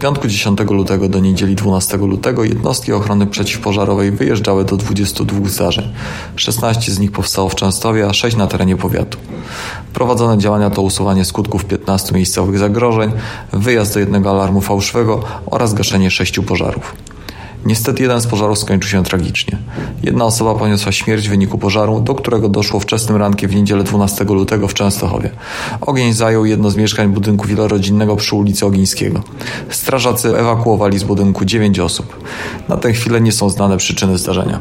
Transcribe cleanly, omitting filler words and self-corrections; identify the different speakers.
Speaker 1: piątku 10 lutego do niedzieli 12 lutego jednostki ochrony przeciwpożarowej wyjeżdżały do 22 zdarzeń. 16 z nich powstało w Częstowie, a 6 na terenie powiatu. Prowadzone działania to usuwanie skutków 15 miejscowych zagrożeń, wyjazd do jednego alarmu fałszywego oraz gaszenie 6 pożarów. Niestety jeden z pożarów skończył się tragicznie. Jedna osoba poniosła śmierć w wyniku pożaru, do którego doszło wczesnym rankiem w niedzielę 12 lutego w Częstochowie. Ogień zajął jedno z mieszkań budynku wielorodzinnego przy ulicy Ogińskiego. Strażacy ewakuowali z budynku 9 osób. Na tę chwilę nie są znane przyczyny zdarzenia.